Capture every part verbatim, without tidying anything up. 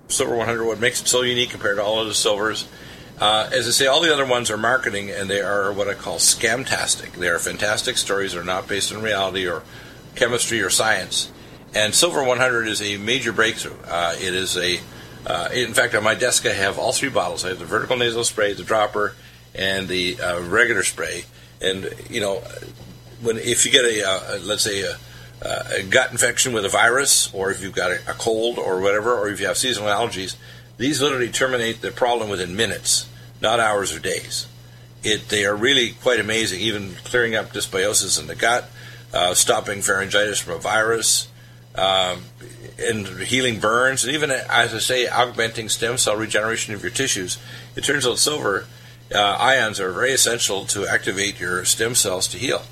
Silver one hundred, what makes it so unique compared to all other silvers. Uh, as I say, all the other ones are marketing, and they are what I call scamtastic. They are fantastic stories that are not based on reality or chemistry or science. And Silver one hundred is a major breakthrough. Uh, it is a, uh, in fact, on my desk I have all three bottles. I have the vertical nasal spray, the dropper, and the uh, regular spray. And, you know, when if you get a, uh, let's say, a, a gut infection with a virus, or if you've got a, a cold or whatever, or if you have seasonal allergies, these literally terminate the problem within minutes, not hours or days. It, they are really quite amazing, even clearing up dysbiosis in the gut, uh, stopping pharyngitis from a virus, um, and healing burns, and even, as I say, augmenting stem cell regeneration of your tissues. It turns out silver uh, ions are very essential to activate your stem cells to heal.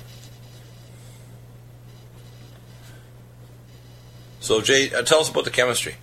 So, Jay, uh, tell us about the chemistry.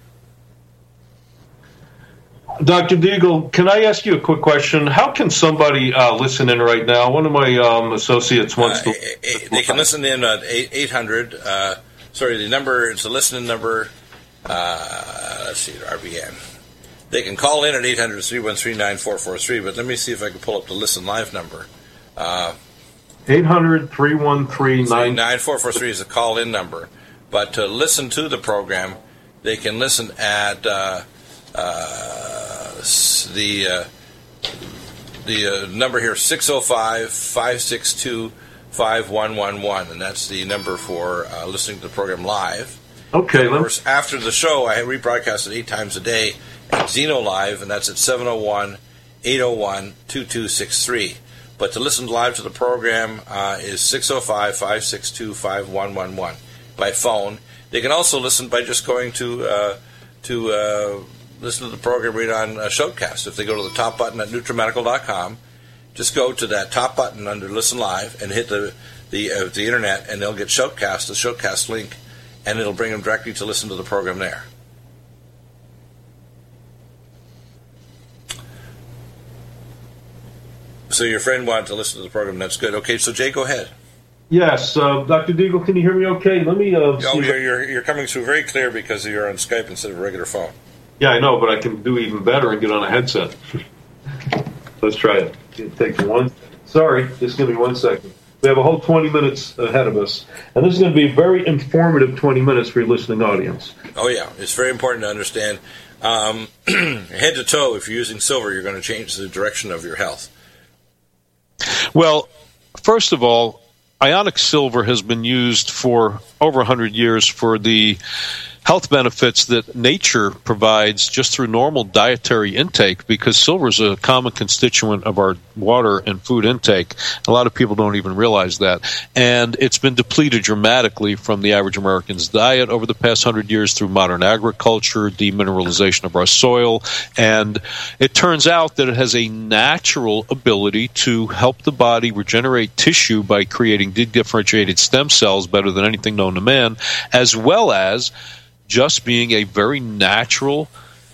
Doctor Deagle, can I ask you a quick question? How can somebody uh, listen in right now? One of my um, associates wants uh, to... They can listen in at eight hundred, uh, sorry, the number, it's a listening number, uh, let's see, R B N. They can call in at eight hundred, three one three, nine four four three, but let me see if I can pull up the Listen Live number. Uh, eight hundred, three one three, nine four four three is the call-in number. But to listen to the program, they can listen at... Uh, Uh, the uh, the uh, number here, six oh five, five six two, five one one one, and that's the number for uh, listening to the program live. Okay. Of course, after the show, I rebroadcast it eight times a day at Zeno Live, and that's at seven oh one, eight oh one, two two six three. But to listen live to the program uh, is six oh five, five six two, five one one one by phone. They can also listen by just going to uh, to uh, listen to the program right on uh, Showcast. If they go to the top button at NutriMedical dot com, just go to that top button under Listen Live and hit the the, uh, the internet, and they'll get Showcast, the Showcast link, and it'll bring them directly to listen to the program there. So your friend wanted to listen to the program. That's good. Okay, so Jay, go ahead. Yes, uh, Doctor Deagle, can you hear me okay? Let me... Uh, oh, you're, you're, you're coming through very clear because you're on Skype instead of a regular phone. Yeah, I know, but I can do even better and get on a headset. Let's try it. It takes one second. Sorry, just give me one second. We have a whole twenty minutes ahead of us, and this is going to be a very informative twenty minutes for your listening audience. Oh, yeah. It's very important to understand. Um, head to toe, if you're using silver, you're going to change the direction of your health. Well, first of all, ionic silver has been used for over one hundred years for the health benefits that nature provides just through normal dietary intake, because silver is a common constituent of our water and food intake. A lot of people don't even realize that. And it's been depleted dramatically from the average American's diet over the past hundred years through modern agriculture, demineralization of our soil. And it turns out that it has a natural ability to help the body regenerate tissue by creating dedifferentiated stem cells better than anything known to man, as well as just being a very natural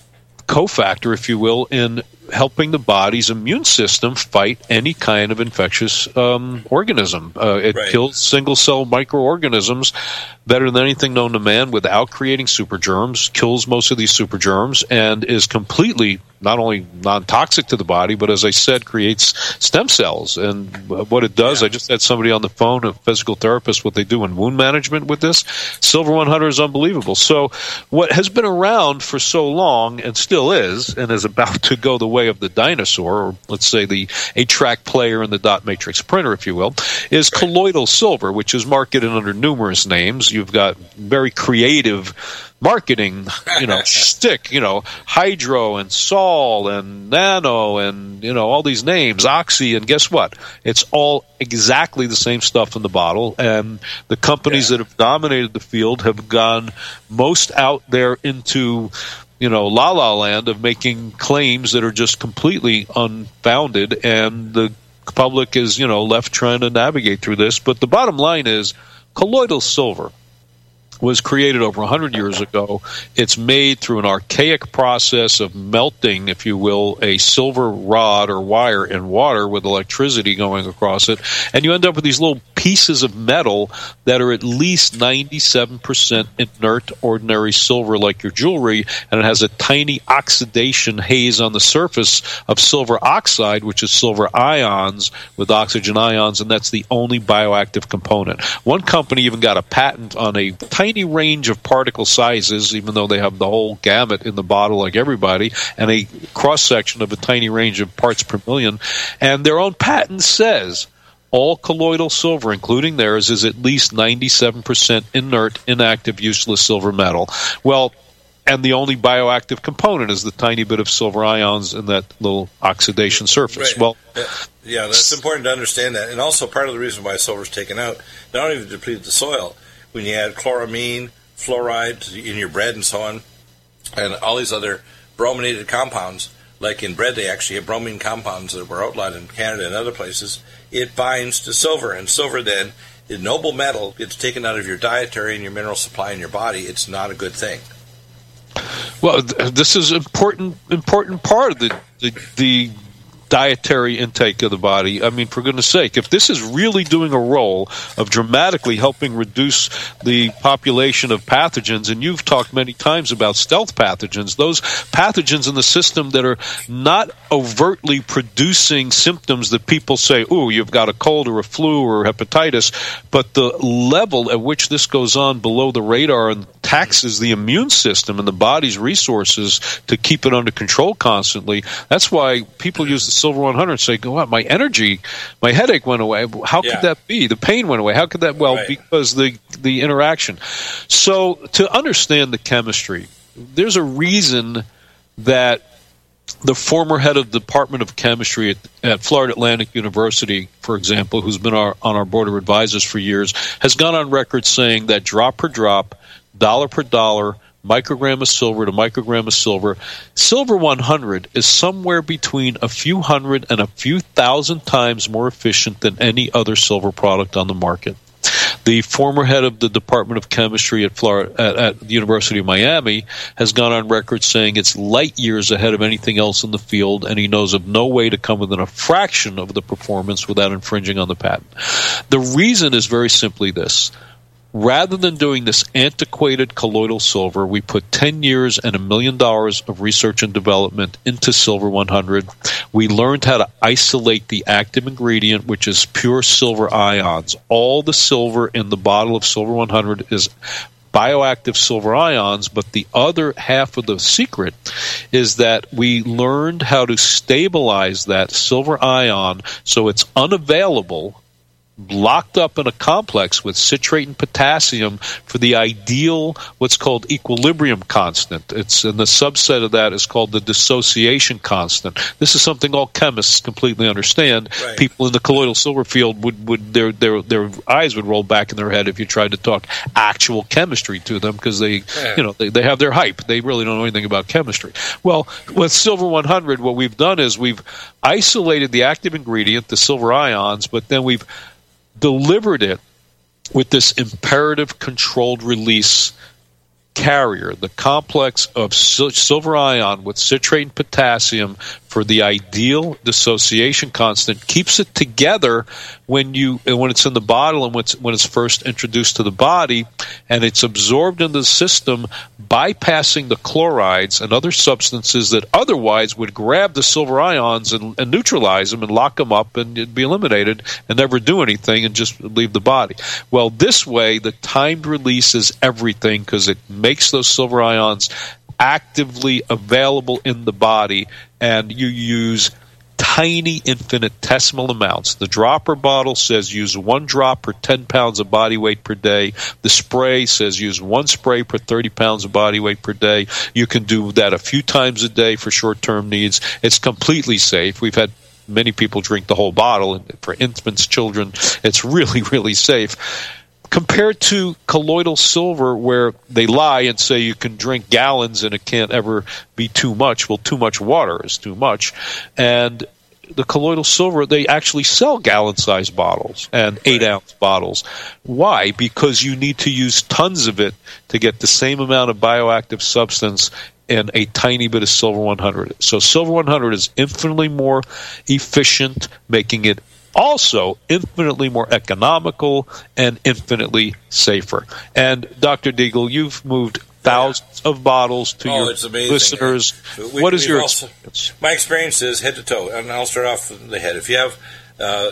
cofactor, if you will, in helping the body's immune system fight any kind of infectious um, organism. Uh, it right. kills single-cell microorganisms better than anything known to man without creating supergerms, kills most of these supergerms, and is completely not only non-toxic to the body, but as I said, creates stem cells. And what it does, yeah. I just had somebody on the phone, a physical therapist, what they do in wound management with this. Silver one hundred is unbelievable. So what has been around for so long and still is, and is about to go the way of the dinosaur, or let's say the eight-track player in the dot matrix printer, if you will, is colloidal silver, which is marketed under numerous names. You've got very creative marketing, you know, stick, you know, hydro and sol and nano and, you know, all these names, oxy, and guess what? It's all exactly the same stuff in the bottle, and the companies yeah. that have dominated the field have gone most out there into, you know, la-la land of making claims that are just completely unfounded, and the public is, you know, left trying to navigate through this. But the bottom line is colloidal silver was created over one hundred years ago. It's made through an archaic process of melting, if you will, a silver rod or wire in water with electricity going across it, and you end up with these little pieces of metal that are at least ninety-seven percent inert ordinary silver like your jewelry, and it has a tiny oxidation haze on the surface of silver oxide, which is silver ions with oxygen ions, and that's the only bioactive component. One company even got a patent on a tiny range of particle sizes, even though they have the whole gamut in the bottle like everybody, and a cross-section of a tiny range of parts per million. And their own patent says all colloidal silver, including theirs, is at least ninety-seven percent inert, inactive, useless silver metal. Well, and the only bioactive component is the tiny bit of silver ions in that little oxidation surface. Right. Well, yeah, that's important to understand that. And also part of the reason why silver is taken out, not only to deplete the soil, when you add chloramine, fluoride in your bread and so on, and all these other brominated compounds, like in bread they actually have bromine compounds that were outlawed in Canada and other places, it binds to silver. And silver then, the noble metal, gets taken out of your dietary and your mineral supply in your body. It's not a good thing. Well, th- this is important important part of the, the the dietary intake of the body. I mean, for goodness sake, if this is really doing a role of dramatically helping reduce the population of pathogens, and you've talked many times about stealth pathogens, those pathogens in the system that are not overtly producing symptoms that people say, ooh, you've got a cold or a flu or hepatitis, but the level at which this goes on below the radar and taxes the immune system and the body's resources to keep it under control constantly. That's why people use the Silver one hundred and say, "Go out, my energy, my headache went away." How could yeah. that be? The pain went away. How could that? Well, right. because the the interaction. So to understand the chemistry, there's a reason that the former head of the Department of Chemistry at, at Florida Atlantic University, for example, who's been our, on our board of advisors for years, has gone on record saying that drop per drop, dollar per dollar, microgram of silver to microgram of silver, Silver one hundred is somewhere between a few hundred and a few thousand times more efficient than any other silver product on the market. The former head of the Department of Chemistry at Florida at, at the University of Miami has gone on record saying it's light years ahead of anything else in the field, and he knows of no way to come within a fraction of the performance without infringing on the patent. The reason is very simply this. Rather than doing this antiquated colloidal silver, we put ten years and a million dollars of research and development into Silver one hundred. We learned how to isolate the active ingredient, which is pure silver ions. All the silver in the bottle of Silver one hundred is bioactive silver ions, but the other half of the secret is that we learned how to stabilize that silver ion so it's unavailable, locked up in a complex with citrate and potassium for the ideal, what's called equilibrium constant. It's and the subset of that is called the dissociation constant. This is something all chemists completely understand. Right. People in the colloidal silver field would, would their their their eyes would roll back in their head if you tried to talk actual chemistry to them, because they yeah. you know they, they have their hype. They really don't know anything about chemistry. Well, with Silver one hundred, what we've done is we've isolated the active ingredient, the silver ions, but then we've delivered it with this imperative controlled release carrier, the complex of silver ion with citrate and potassium for the ideal dissociation constant, keeps it together when you when it's in the bottle and when it's, when it's first introduced to the body, and it's absorbed into the system, bypassing the chlorides and other substances that otherwise would grab the silver ions and, and neutralize them and lock them up and it'd be eliminated and never do anything and just leave the body. Well, this way, the timed release is everything because it makes those silver ions actively available in the body, and you use tiny infinitesimal amounts. The dropper bottle says use one drop per ten pounds of body weight per day. The spray says use one spray per thirty pounds of body weight per day. You can do that a few times a day for short-term needs. It's completely safe. We've had many people drink the whole bottle, and for infants, children, it's really, really safe. Compared to colloidal silver, where they lie and say you can drink gallons and it can't ever be too much. Well, too much water is too much. And the colloidal silver, they actually sell gallon-sized bottles and eight-ounce bottles. Why? Because you need to use tons of it to get the same amount of bioactive substance in a tiny bit of Silver one hundred. So Silver one hundred is infinitely more efficient, making it also infinitely more economical and infinitely safer. And Doctor Deagle, you've moved thousands of bottles to oh, your it's amazing. listeners. We, what is your also, experience? My experience is head to toe, and I'll start off with the head. If you have uh,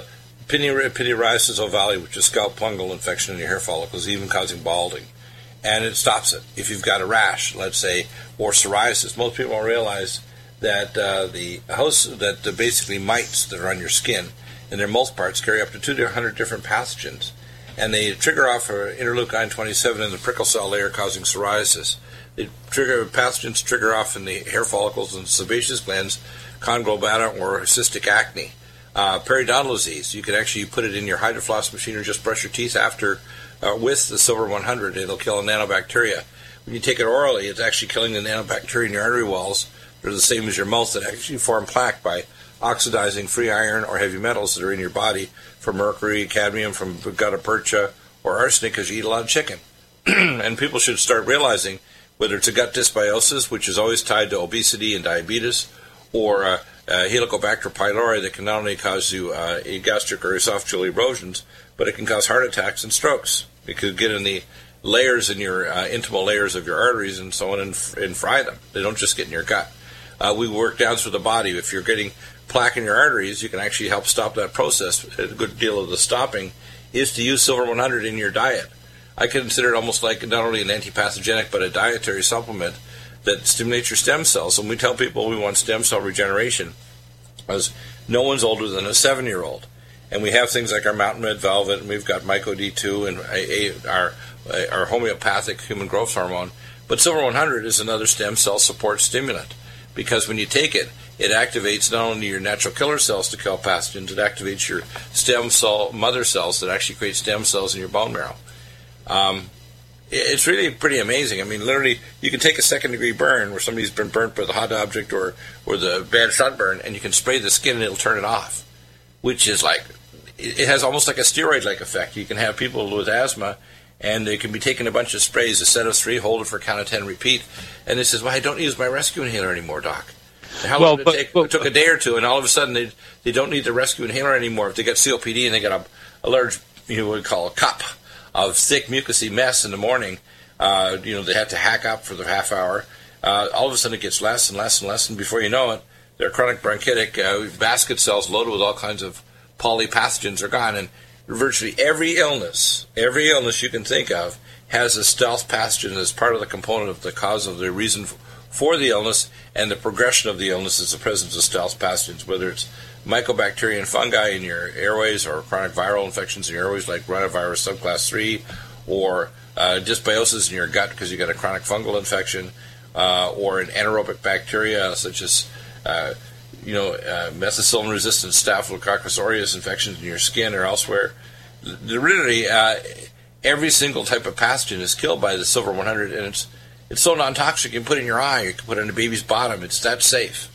pityriasis ovale, which is scalp fungal infection in your hair follicles, even causing balding, and it stops it. If you've got a rash, let's say, or psoriasis, most people don't realize that uh, the host, that the basically mites that are on your skin and their most parts carry up to two hundred different pathogens, and they trigger off for interleukin twenty-seven in the prickle cell layer, causing psoriasis. They trigger pathogens trigger off in the hair follicles and sebaceous glands, conglobata or cystic acne. Uh, periodontal disease, you can actually put it in your hydrofloss machine or just brush your teeth after uh, with the Silver one hundred. It'll kill a nanobacteria. When you take it orally, it's actually killing the nanobacteria in your artery walls. They're the same as your mouth that actually form plaque by oxidizing free iron or heavy metals that are in your body from mercury, cadmium, from gutta percha, or arsenic because you eat a lot of chicken. And people should start realizing whether it's a gut dysbiosis, which is always tied to obesity and diabetes, or uh, uh, Helicobacter pylori that can not only cause you uh, gastric or esophageal erosions, but it can cause heart attacks and strokes. It could get in the layers in your uh, intimal layers of your arteries and so on and, and fry them. They don't just get in your gut. Uh, we work down through the body. If you're getting plaque in your arteries, you can actually help stop that process. A good deal of the stopping is to use Silver one hundred in your diet. I consider it almost like not only an antipathogenic, but a dietary supplement that stimulates your stem cells. When we tell people we want stem cell regeneration, as no one's older than a seven-year-old. And we have things like our Mountain Red Velvet, and we've got Myco D two, and a, a, our, a, our homeopathic human growth hormone. But Silver one hundred is another stem cell support stimulant, because when you take it, it activates not only your natural killer cells to kill pathogens, it activates your stem cell mother cells that actually create stem cells in your bone marrow. Um, it's really pretty amazing. I mean, literally, you can take a second-degree burn where somebody's been burnt by the hot object or, or the bad sunburn, and you can spray the skin and it'll turn it off, which is like, it has almost like a steroid-like effect. You can have people with asthma, and they can be taking a bunch of sprays, a set of three, hold it for a count of ten, repeat, and they says, well, I don't use my rescue inhaler anymore, Doc. How long well, did it take? But, it took a day or two, and all of a sudden they they don't need the rescue inhaler anymore. If they get C O P D and they get a, a large, you know, what we call a cup of thick mucousy mess in the morning, uh, you know, they have to hack up for the half hour. Uh, all of a sudden it gets less and less and less, and before you know it, their chronic bronchitic uh, basket cells loaded with all kinds of polypathogens are gone, and virtually every illness, every illness you can think of has a stealth pathogen as part of the component of the cause of the reason for the illness, and the progression of the illness is the presence of stealth pathogens, whether it's mycobacteria and fungi in your airways or chronic viral infections in your airways like rhinovirus subclass three, or uh, dysbiosis in your gut because you got a chronic fungal infection, uh, or an anaerobic bacteria such as uh, you know, uh, methicillin-resistant Staphylococcus aureus infections in your skin or elsewhere. Literally, uh, every single type of pathogen is killed by the Silver one hundred, and it's it's so non-toxic. You can put it in your eye, you can put it in a baby's bottom. It's that safe.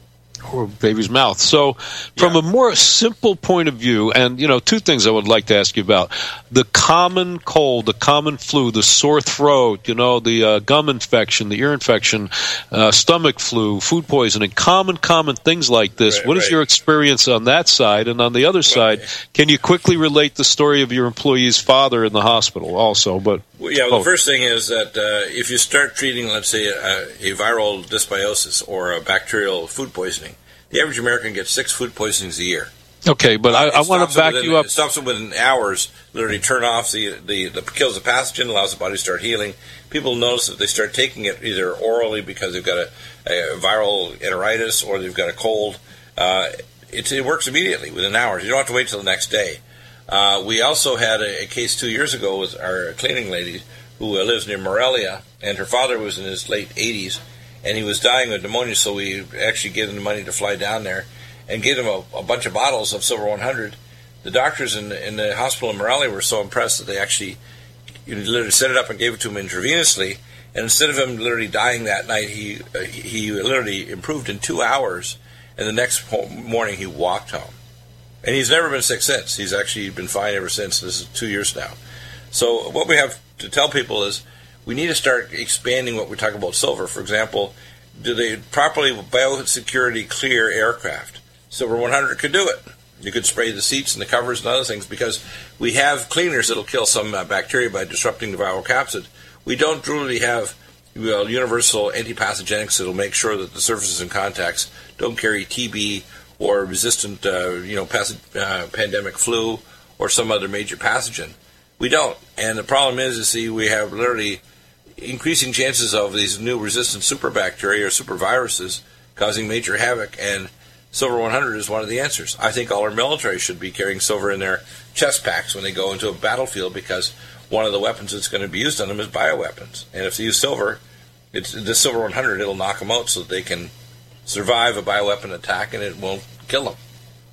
Or baby's mouth. So from yeah. a more simple point of view, and, you know, two things I would like to ask you about. The common cold, the common flu, the sore throat, you know, the uh, gum infection, the ear infection, uh, stomach flu, food poisoning, common, common things like this. Right, what is right. your experience on that side? And on the other side, right. can you quickly relate the story of your employee's father in the hospital also? But well, yeah, well, oh. the first thing is that uh, if you start treating, let's say, a, a viral dysbiosis or a bacterial food poisoning, the average American gets six food poisonings a year. Okay, but uh, I, I want to back within, you up. It stops it within hours, literally turn off the, the, the kills the pathogen, allows the body to start healing. People notice that they start taking it either orally because they've got a, a viral enteritis or they've got a cold. Uh, it, it works immediately within hours. You don't have to wait till the next day. Uh, we also had a, a case two years ago with our cleaning lady who uh, lives near Morelia, and her father was in his late eighties, and he was dying of pneumonia, so we actually gave him the money to fly down there and gave him a, a bunch of bottles of Silver one hundred. The doctors in the, in the hospital in Morelia were so impressed that they actually you know, literally set it up and gave it to him intravenously, and instead of him literally dying that night, he uh, he literally improved in two hours, and the next morning he walked home. And he's never been sick since. He's actually been fine ever since. This is two years now. So what we have to tell people is we need to start expanding what we talk about silver. For example, do they properly biosecurity clear aircraft? Silver one hundred could do it. You could spray the seats and the covers and other things because we have cleaners that'll kill some uh, bacteria by disrupting the viral capsid. We don't truly have well, universal antipathogenics that'll make sure that the surfaces and contacts don't carry T B or resistant, uh, you know, path- uh, pandemic flu or some other major pathogen. We don't. And the problem is, you see, we have literally increasing chances of these new resistant superbacteria or superviruses causing major havoc, and Silver one hundred is one of the answers. I think all our military should be carrying silver in their chest packs when they go into a battlefield because one of the weapons that's going to be used on them is bioweapons. And if they use silver, it's the Silver one hundred, it'll knock them out so that they can survive a bioweapon attack and it won't kill them.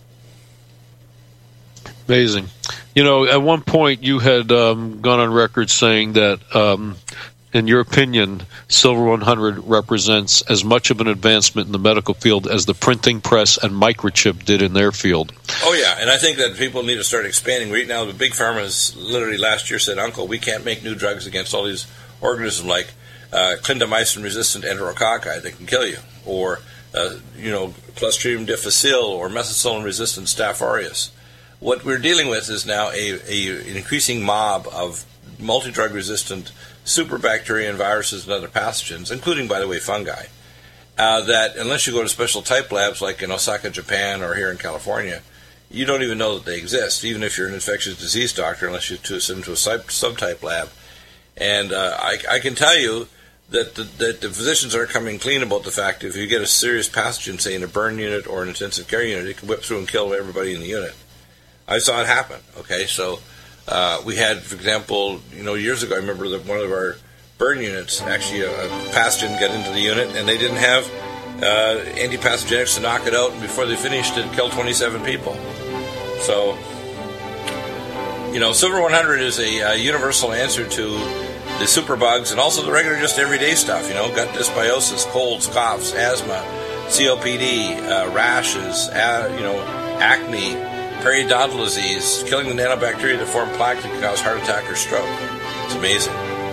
Amazing. You know, at one point you had um, gone on record saying that, um, in your opinion, Silver one hundred represents as much of an advancement in the medical field as the printing press and microchip did in their field. Oh, yeah, and I think that people need to start expanding. Right now, the big pharmas literally last year said, Uncle, we can't make new drugs against all these organisms like uh, clindamycin-resistant enterococci that can kill you, or, uh, you know, Clostridium difficile or methicillin-resistant Staph aureus. What we're dealing with is now a, a an increasing mob of multi-drug resistant superbacteria and viruses and other pathogens, including, by the way, fungi, uh, that unless you go to special type labs like in Osaka, Japan, or here in California, you don't even know that they exist, even if you're an infectious disease doctor, unless you send them to a subtype lab. And uh, I, I can tell you that the, that the physicians are coming clean about the fact that if you get a serious pathogen, say in a burn unit or an intensive care unit, it can whip through and kill everybody in the unit. I saw it happen. Okay, so uh, we had, for example, you know, years ago, I remember that one of our burn units, actually a, a pathogen got into the unit, and they didn't have uh, antipathogenics to knock it out, and before they finished, it killed twenty-seven people. So, you know, Silver one hundred is a, a universal answer to the superbugs and also the regular, just everyday stuff. You know, gut dysbiosis, colds, coughs, asthma, C O P D, uh, rashes, uh, you know, acne, periodontal disease, killing the nanobacteria that form plaque that can cause heart attack or stroke. It's amazing.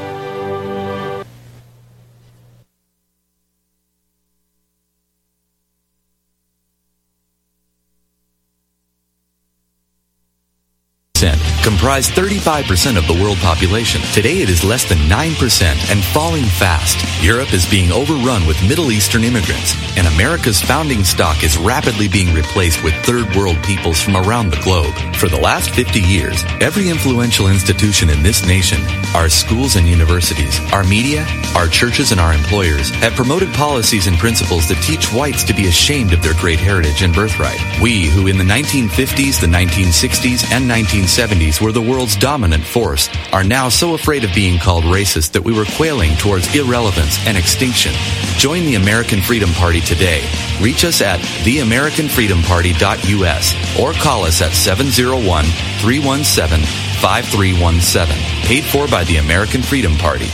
Comprise thirty-five percent of the world population. Today it is less than nine percent and falling fast. Europe is being overrun with Middle Eastern immigrants, and America's founding stock is rapidly being replaced with third world peoples from around the globe. For the last fifty years, every influential institution in this nation, our schools and universities, our media, our churches and our employers, have promoted policies and principles that teach whites to be ashamed of their great heritage and birthright. We, who in the nineteen fifties, the nineteen sixties, and nineteen seventies were the world's dominant force, are now so afraid of being called racist that we were quailing towards irrelevance and extinction. Join the American Freedom Party today. Reach us at the american freedom party dot u s or call us at seven oh one, three one seven, five three one seven. Paid for by the American Freedom Party.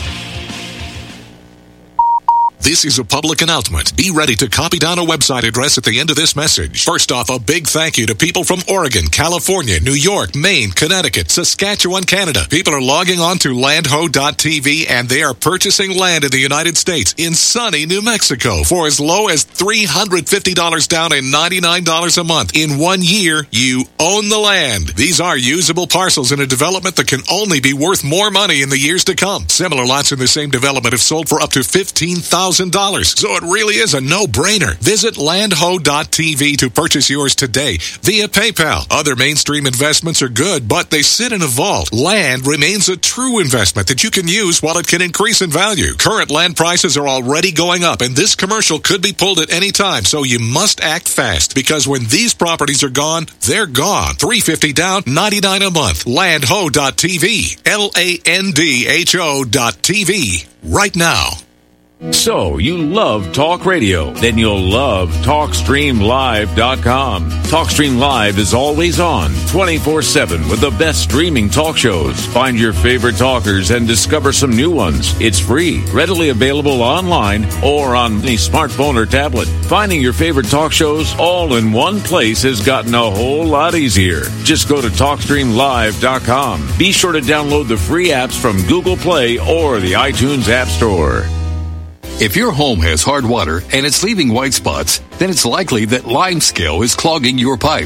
This is a public announcement. Be ready to copy down a website address at the end of this message. First off, a big thank you to people from Oregon, California, New York, Maine, Connecticut, Saskatchewan, Canada. People are logging on to landho dot t v and they are purchasing land in the United States in sunny New Mexico for as low as three hundred fifty dollars down and ninety-nine dollars a month. In one year, you own the land. These are usable parcels in a development that can only be worth more money in the years to come. Similar lots in the same development have sold for up to fifteen thousand dollars. So it really is a no-brainer. Visit landho dot t v to purchase yours today via PayPal. Other mainstream investments are good, but they sit in a vault. Land remains a true investment that you can use while it can increase in value. Current land prices are already going up, and this commercial could be pulled at any time, so you must act fast, because when these properties are gone, they're gone. three hundred fifty dollars down, ninety-nine dollars a month. landho dot t v. L A N D H O dot T V. Right now. So, you love talk radio? Then you'll love talk stream live dot com. TalkStream Live is always on, twenty-four seven, with the best streaming talk shows. Find your favorite talkers and discover some new ones. It's free, readily available online or on any smartphone or tablet. Finding your favorite talk shows all in one place has gotten a whole lot easier. Just go to talk stream live dot com. Be sure to download the free apps from Google Play or the iTunes App Store. If your home has hard water and it's leaving white spots, then it's likely that limescale is clogging your pipes.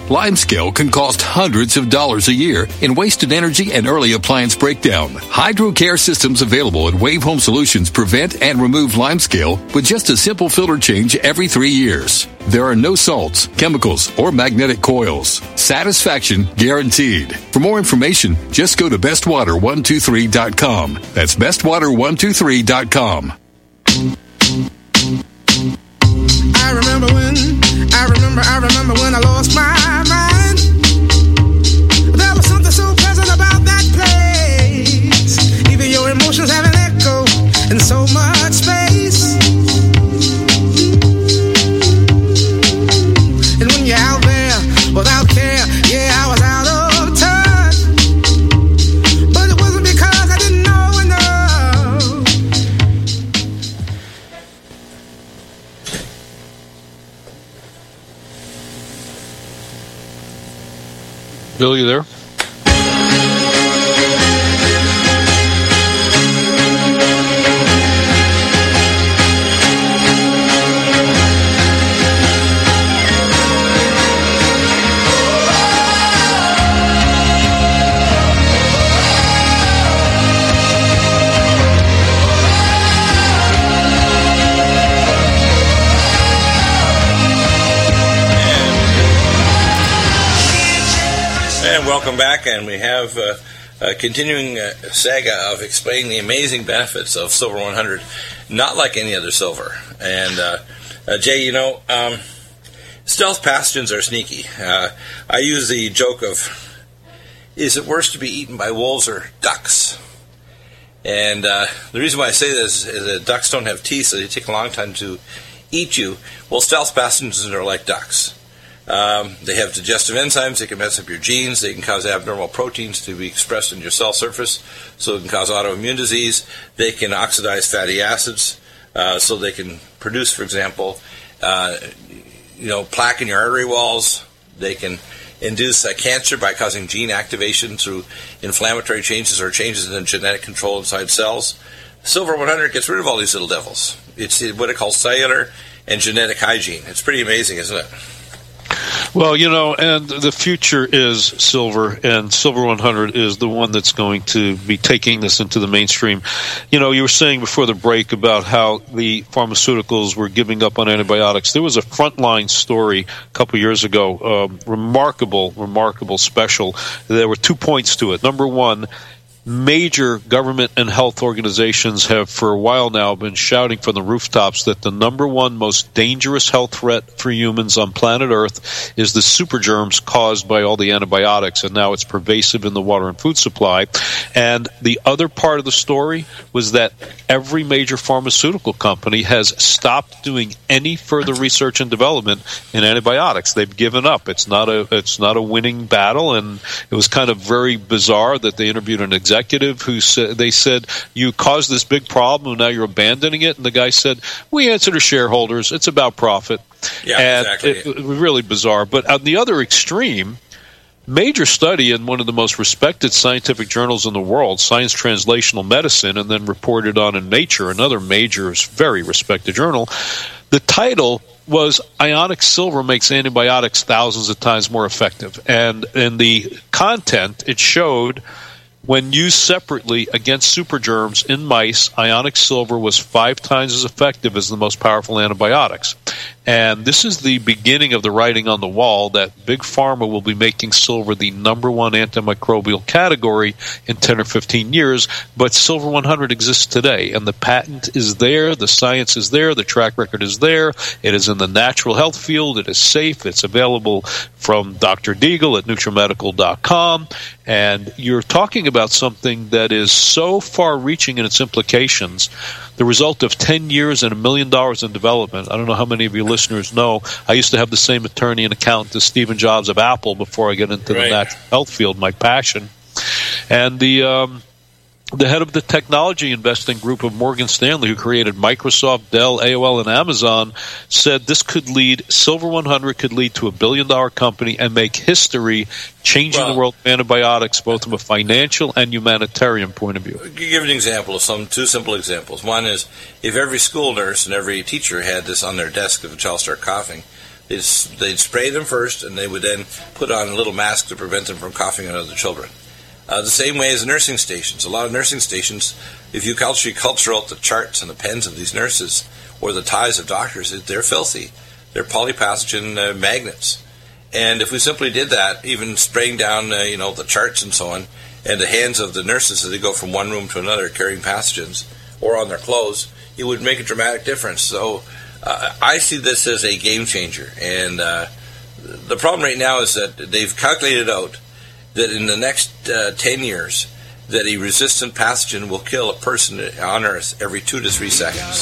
Limescale can cost hundreds of dollars a year in wasted energy and early appliance breakdown. HydroCare systems available at Wave Home Solutions prevent and remove limescale with just a simple filter change every three years. There are no salts, chemicals, or magnetic coils. Satisfaction guaranteed. For more information, just go to best water one two three dot com. That's best water one two three dot com. I remember when, I remember, I remember when I lost my mind. There was something so pleasant about that place. Even your emotions have an echo in so much space. And when you're out there without care, yeah, I was out of touch. But it wasn't because I didn't know enough. Bill, you there? Welcome back, and we have uh, a continuing uh, saga of explaining the amazing benefits of Silver one hundred, not like any other silver. And uh, uh, Jay, you know, um, stealth pathogens are sneaky. Uh, I use the joke of, is it worse to be eaten by wolves or ducks? And uh, the reason why I say this is that ducks don't have teeth, so they take a long time to eat you. Well, stealth pathogens are like ducks. Um, they have digestive enzymes. They can mess up your genes. They can cause abnormal proteins to be expressed in your cell surface, so it can cause autoimmune disease. They can oxidize fatty acids, uh, so they can produce, for example, uh, you know, plaque in your artery walls. They can induce uh, cancer by causing gene activation through inflammatory changes or changes in the genetic control inside cells. Silver one hundred gets rid of all these little devils. It's what it calls cellular and genetic hygiene. It's pretty amazing, isn't it? Well, you know, and the future is silver, and Silver one hundred is the one that's going to be taking this into the mainstream. You know, you were saying before the break about how the pharmaceuticals were giving up on antibiotics. There was a Frontline story a couple years ago, um, remarkable, remarkable special. There were two points to it. Number one, major government and health organizations have for a while now been shouting from the rooftops that the number one most dangerous health threat for humans on planet Earth is the super germs caused by all the antibiotics, and now it's pervasive in the water and food supply. And the other part of the story was that every major pharmaceutical company has stopped doing any further research and development in antibiotics. They've given up. It's not a it's not a winning battle, and it was kind of very bizarre that they interviewed an executive who said, they said, you caused this big problem and now you're abandoning it. And the guy said, we answer to shareholders. It's about profit. Yeah, and exactly. It, it was really bizarre. But on the other extreme, major study in one of the most respected scientific journals in the world, Science Translational Medicine, and then reported on in Nature, another major, very respected journal. The title was Ionic Silver makes antibiotics thousands of times more effective. And in the content, it showed when used separately against supergerms in mice, ionic silver was five times as effective as the most powerful antibiotics. And this is the beginning of the writing on the wall that Big Pharma will be making silver the number one antimicrobial category in ten or fifteen years. But Silver one hundred exists today, and the patent is there, the science is there, the track record is there. It is in the natural health field. It is safe. It's available from Doctor Deagle at NutriMedical dot com. And you're talking about something that is so far-reaching in its implications, the result of ten years and a million dollars in development. I don't know how many of your listeners know. I used to have the same attorney and accountant as Stephen Jobs of Apple before I get into right. the natural health field, my passion. And the um, the head of the technology investing group of Morgan Stanley, who created Microsoft, Dell, A O L, and Amazon, said this could lead, Silver one hundred could lead to a billion-dollar company and make history, changing well, the world of antibiotics, both from a financial and humanitarian point of view. I'll give an example of some two simple examples. One is, if every school nurse and every teacher had this on their desk if a child started coughing, They'd, they'd spray them first, and they would then put on a little mask to prevent them from coughing on other children. Uh, the same way as nursing stations. A lot of nursing stations, if you culture, culture out the charts and the pens of these nurses or the ties of doctors, they're filthy. They're polypathogen uh, magnets. And if we simply did that, even spraying down uh, you know, the charts and so on, and the hands of the nurses as they go from one room to another carrying pathogens, or on their clothes, it would make a dramatic difference. So uh, I see this as a game changer. And uh, the problem right now is that they've calculated out that in the next uh, ten years, that a resistant pathogen will kill a person on Earth every two to three seconds.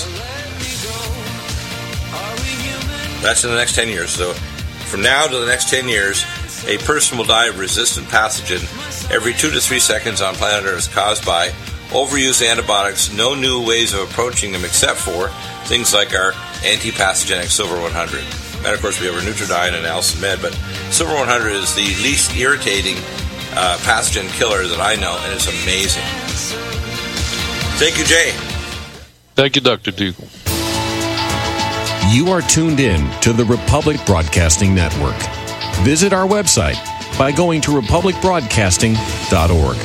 That's in the next ten years. So from now to the next ten years, a person will die of resistant pathogen every two to three seconds on planet Earth caused by overused antibiotics, no new ways of approaching them except for things like our anti-pathogenic Silver one hundred. And of course we have our Nutridyne and Allicin Med, but Silver one hundred is the least irritating uh, pathogen killer that I know, and it's amazing. Thank you, Jay. Thank you, Doctor Deagle. You are tuned in to the Republic Broadcasting Network. Visit our website by going to republic broadcasting dot org.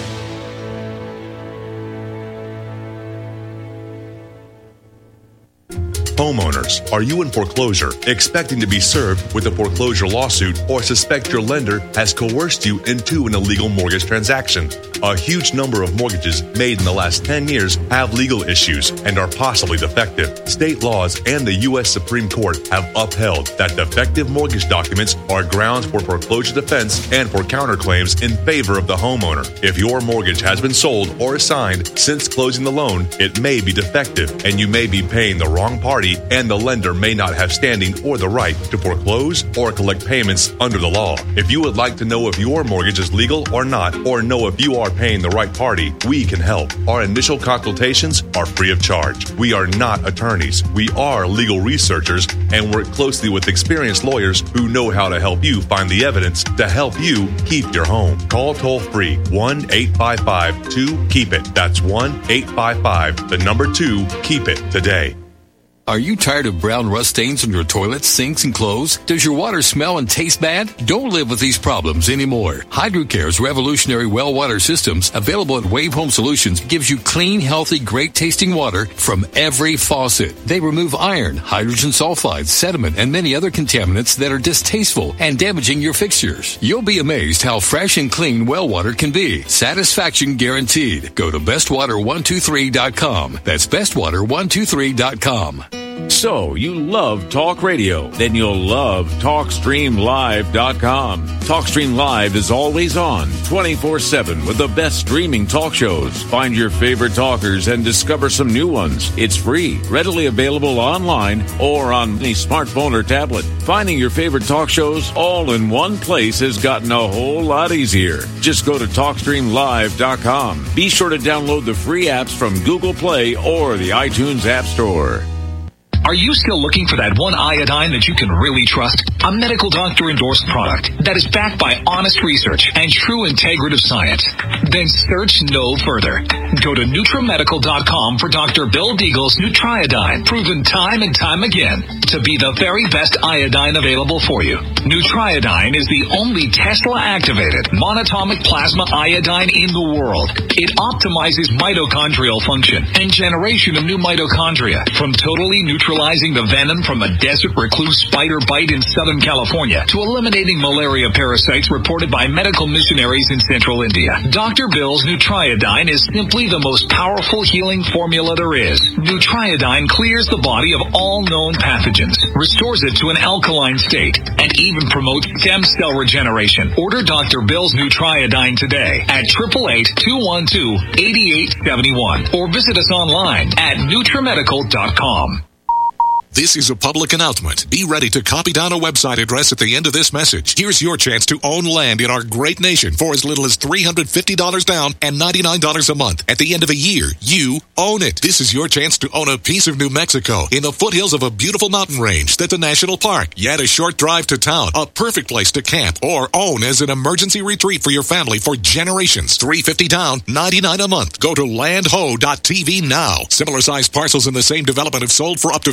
Homeowners, are you in foreclosure, expecting to be served with a foreclosure lawsuit, or suspect your lender has coerced you into an illegal mortgage transaction? A huge number of mortgages made in the last ten years have legal issues and are possibly defective. State laws and the U S Supreme Court have upheld that defective mortgage documents are grounds for foreclosure defense and for counterclaims in favor of the homeowner. If your mortgage has been sold or assigned since closing the loan, it may be defective and you may be paying the wrong party, and the lender may not have standing or the right to foreclose or collect payments under the law. If you would like to know if your mortgage is legal or not, or know if you are paying the right party, we can help. Our initial consultations are free of charge. We are not attorneys. We are legal researchers and work closely with experienced lawyers who know how to help you find the evidence to help you keep your home. Call toll free one eight five five two keep it. That's one eight five five, the number two, keep it today. Are you tired of brown rust stains on your toilets, sinks, and clothes? Does your water smell and taste bad? Don't live with these problems anymore. HydroCare's revolutionary well water systems, available at Wave Home Solutions, gives you clean, healthy, great-tasting water from every faucet. They remove iron, hydrogen sulfide, sediment, and many other contaminants that are distasteful and damaging your fixtures. You'll be amazed how fresh and clean well water can be. Satisfaction guaranteed. Go to best water one two three dot com. That's best water one two three dot com. So, you love talk radio? Then you'll love talk stream live dot com. TalkStream Live is always on, twenty-four seven, with the best streaming talk shows. Find your favorite talkers and discover some new ones. It's free, readily available online or on any smartphone or tablet. Finding your favorite talk shows all in one place has gotten a whole lot easier. Just go to talk stream live dot com. Be sure to download the free apps from Google Play or the iTunes App Store. Are you still looking for that one iodine that you can really trust? A medical doctor endorsed product that is backed by honest research and true integrative science? Then search no further. Go to NutriMedical dot com for Doctor Bill Deagle's Nutriodine, proven time and time again to be the very best iodine available for you. Nutriodine is the only Tesla-activated monatomic plasma iodine in the world. It optimizes mitochondrial function and generation of new mitochondria from totally neutralizing the venom from a desert recluse spider bite in Southern California to eliminating malaria parasites reported by medical missionaries in central India. Doctor Bill's Nutriodine is simply the most powerful healing formula there is. Nutriodine clears the body of all known pathogens, restores it to an alkaline state, and even promotes stem cell regeneration. Order Doctor Bill's Nutriodine today at eight eight eight, two one two, eight eight seven one or visit us online at NutriMedical dot com. This is a public announcement. Be ready to copy down a website address at the end of this message. Here's your chance to own land in our great nation for as little as three hundred fifty dollars down and ninety-nine dollars a month. At the end of a year, you own it. This is your chance to own a piece of New Mexico in the foothills of a beautiful mountain range that's a national park, yet a short drive to town, a perfect place to camp or own as an emergency retreat for your family for generations. three hundred fifty dollars down, ninety-nine dollars a month. Go to land ho dot t v now. Similar sized parcels in the same development have sold for up to fifteen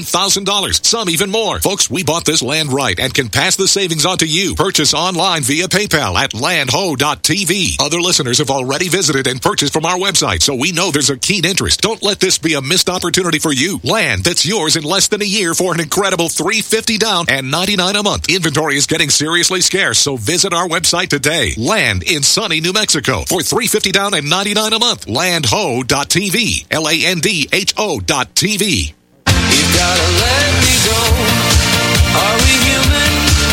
thousand dollars, some even more. Folks, we bought this land right and can pass the savings on to you. Purchase online via PayPal at landho dot t v. Other listeners have already visited and purchased from our website, so we know there's a keen interest. Don't let this be a missed opportunity for you. Land that's yours in less than a year for an incredible three hundred fifty dollars down and ninety-nine dollars a month. Inventory is getting seriously scarce, so visit our website today. Land in sunny New Mexico for three hundred fifty dollars down and ninety-nine dollars a month. landho dot t v. L A N D H O dot T V. You gotta let me go. Are we human?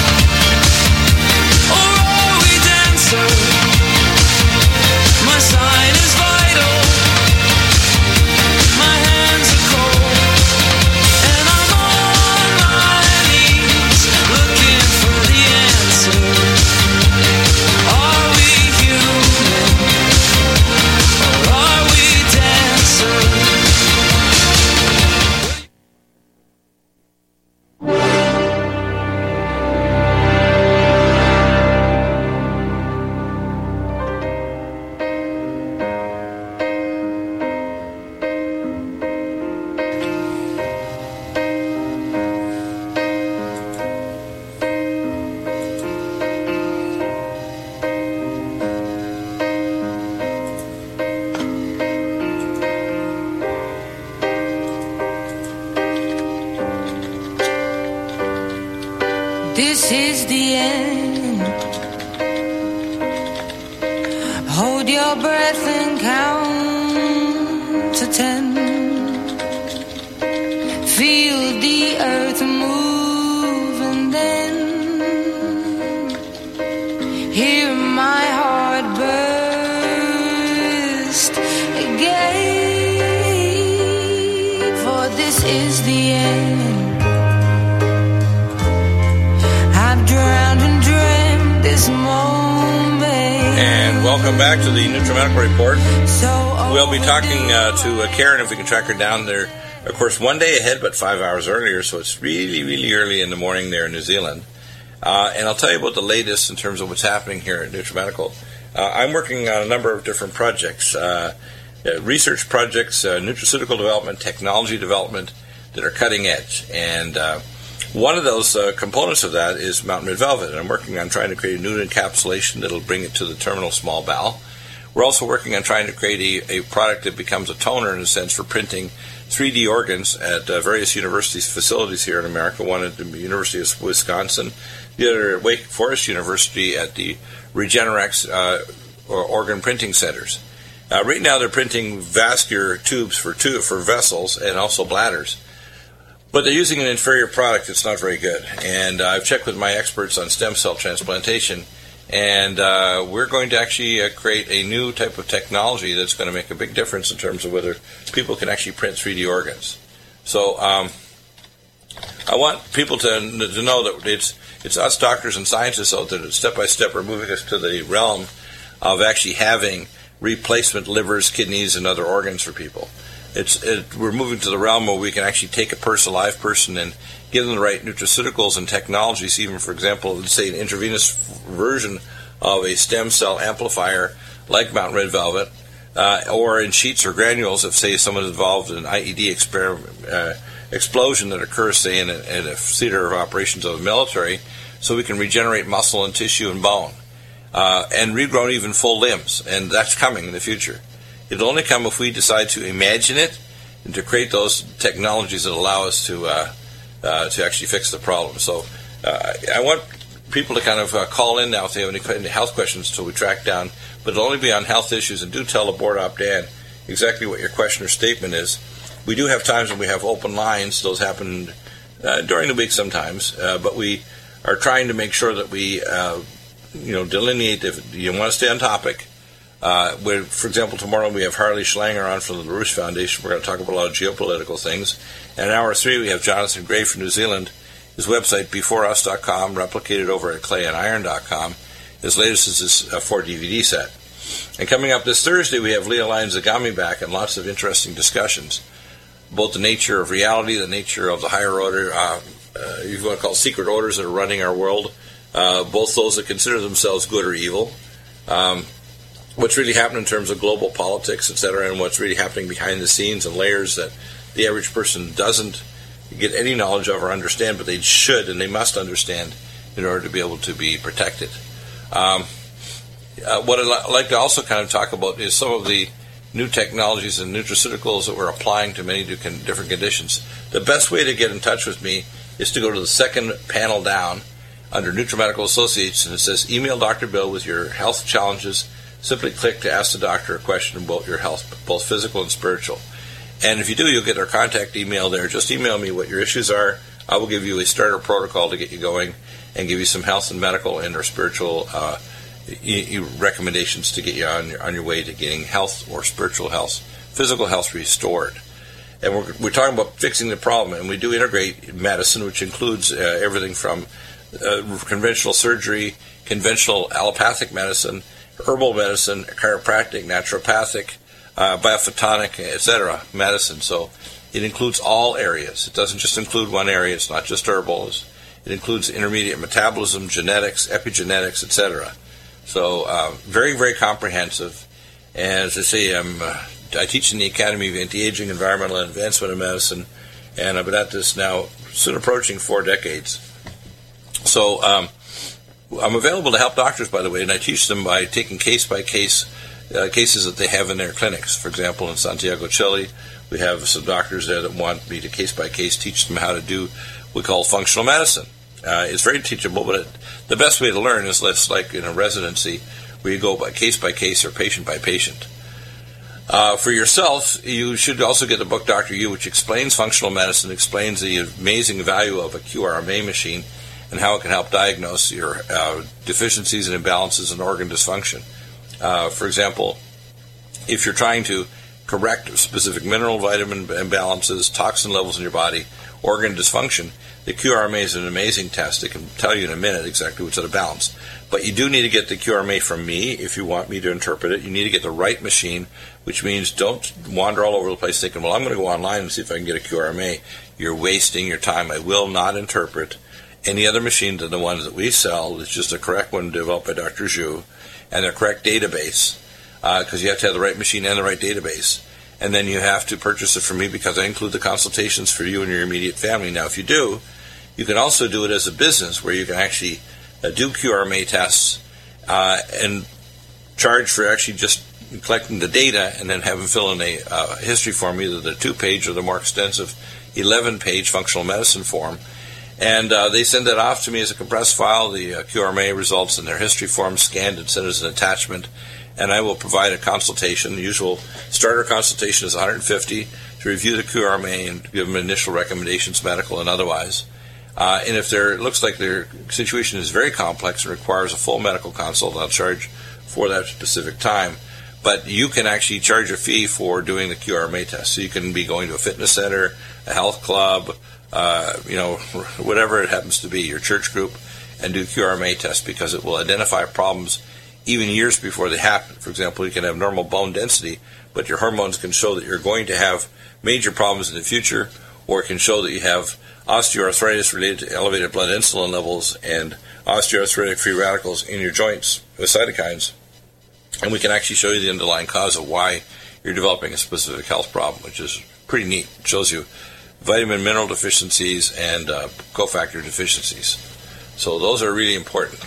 Or are we dancer? My sign is vital. My hands are cold. And I'm on my knees looking for the answer. Are we human? Or are we dancer? This is the end. Hold your breath and count to ten. Feel the earth move and then hear my heart burst again. For this is the end. This moment. And welcome back to the NutriMedical Report. We'll be talking uh, to uh, Karen if we can track her down there. Of course, one day ahead, but five hours earlier, so it's really, really early in the morning there in New Zealand. Uh, and I'll tell you about the latest in terms of what's happening here at NutriMedical. Uh, I'm working on a number of different projects, uh, uh, research projects, uh, nutraceutical development, technology development that are cutting edge. And uh, one of those uh, components of that is Mountain Red Velvet, and I'm working on trying to create a new encapsulation that will bring it to the terminal small bowel. We're also working on trying to create a, a product that becomes a toner, in a sense, for printing three D organs at uh, various universities' facilities here in America, one at the University of Wisconsin, the other at Wake Forest University at the Regenerex uh, or organ printing centers. Uh, right now they're printing vascular tubes for, tu- for vessels and also bladders. But they're using an inferior product that's not very good. And uh, I've checked with my experts on stem cell transplantation, and uh, we're going to actually uh, create a new type of technology that's going to make a big difference in terms of whether people can actually print three D organs. So um, I want people to, to know that it's it's us doctors and scientists out there that step by step are moving us to the realm of actually having replacement livers, kidneys, and other organs for people. It's it, we're moving to the realm where we can actually take a person, a live person, and give them the right nutraceuticals and technologies, even, for example, let's say an intravenous version of a stem cell amplifier like Mountain Red Velvet, uh, or in sheets or granules if, say, someone is involved in an I E D experiment, uh, explosion that occurs, say, in a, in a theater of operations of the military, so we can regenerate muscle and tissue and bone, uh, and regrow even full limbs, and that's coming in the future. It'll only come if we decide to imagine it and to create those technologies that allow us to uh, uh, to actually fix the problem. So uh, I want people to kind of uh, call in now if they have any, any health questions until we track down, but it'll only be on health issues. And do tell the board op Dan exactly what your question or statement is. We do have times when we have open lines. Those happen uh, during the week sometimes, uh, but we are trying to make sure that we uh, you know delineate if you want to stay on topic. Uh, where, for example, tomorrow we have Harley Schlanger on from the LaRouche Foundation. We're going to talk about a lot of geopolitical things. And in hour three, we have Jonathan Gray from New Zealand. His website, before us dot com, replicated over at clay and iron dot com. His latest is his uh, four D V D set. And coming up this Thursday, we have Leah Lyons Zagami back and lots of interesting discussions. Both the nature of reality, the nature of the higher order, uh, uh, you want to call secret orders that are running our world, uh, both those that consider themselves good or evil. Um, what's really happening in terms of global politics, et cetera, and what's really happening behind the scenes and layers that the average person doesn't get any knowledge of or understand, but they should and they must understand in order to be able to be protected. Um, uh, what I'd li- like to also kind of talk about is some of the new technologies and nutraceuticals that we're applying to many different conditions. The best way to get in touch with me is to go to the second panel down under NutriMedical Associates, and it says email Doctor Bill with your health challenges. Simply click to ask the doctor a question about your health, both physical and spiritual. And if you do, you'll get our contact email there. Just email me what your issues are. I will give you a starter protocol to get you going and give you some health and medical and or spiritual uh, e- e- recommendations to get you on your, on your way to getting health or spiritual health, physical health restored. And we're, we're talking about fixing the problem, and we do integrate medicine, which includes uh, everything from uh, conventional surgery, conventional allopathic medicine, herbal medicine, chiropractic, naturopathic, uh, biophotonic, et cetera medicine. So it includes all areas. It doesn't just include one area. It's not just herbal. It includes intermediate metabolism, genetics, epigenetics, et cetera. So uh, very, very comprehensive. And as I say, I'm, uh, I teach in the Academy of Anti-Aging, Environmental and Advancement of Medicine, and I've been at this now soon approaching four decades. So um, I'm available to help doctors, by the way, and I teach them by taking case-by-case uh, cases that they have in their clinics. For example, in Santiago, Chile, we have some doctors there that want me to case-by-case teach them how to do what we call functional medicine. Uh, it's very teachable, but it, the best way to learn is less like in a residency where you go by case-by-case or patient-by-patient. Uh, for yourself, you should also get the book Doctor U, which explains functional medicine, explains the amazing value of a Q R M A machine, and how it can help diagnose your uh, deficiencies and imbalances and organ dysfunction. Uh, for example, if you're trying to correct specific mineral vitamin imbalances, toxin levels in your body, organ dysfunction, the Q R M A is an amazing test. It can tell you in a minute exactly what's out of balance. But you do need to get the Q R M A from me if you want me to interpret it. You need to get the right machine, which means don't wander all over the place thinking, well, I'm going to go online and see if I can get a Q R M A. You're wasting your time. I will not interpret any other machine than the ones that we sell. It's just a correct one developed by Doctor Zhu and the correct database, because uh, you have to have the right machine and the right database. And then you have to purchase it from me because I include the consultations for you and your immediate family. Now, if you do, you can also do it as a business where you can actually uh, do Q R M A tests uh, and charge for actually just collecting the data and then have them fill in a uh, history form, either the two-page or the more extensive eleven-page functional medicine form. And uh, they send that off to me as a compressed file, the uh, Q R M A results in their history form scanned and sent as an attachment. And I will provide a consultation. The usual starter consultation is one hundred fifty dollars to review the Q R M A and give them initial recommendations, medical and otherwise. Uh, and if there, it looks like their situation is very complex and requires a full medical consult, I'll charge for that specific time. But you can actually charge a fee for doing the Q R M A test. So you can be going to a fitness center, a health club, uh, you know, whatever it happens to be, your church group, and do Q R M A tests because it will identify problems even years before they happen. For example, you can have normal bone density, but your hormones can show that you're going to have major problems in the future, or it can show that you have osteoarthritis related to elevated blood insulin levels and osteoarthritic free radicals in your joints with cytokines. And we can actually show you the underlying cause of why you're developing a specific health problem, which is pretty neat. It shows you vitamin mineral deficiencies and uh, cofactor deficiencies. So those are really important.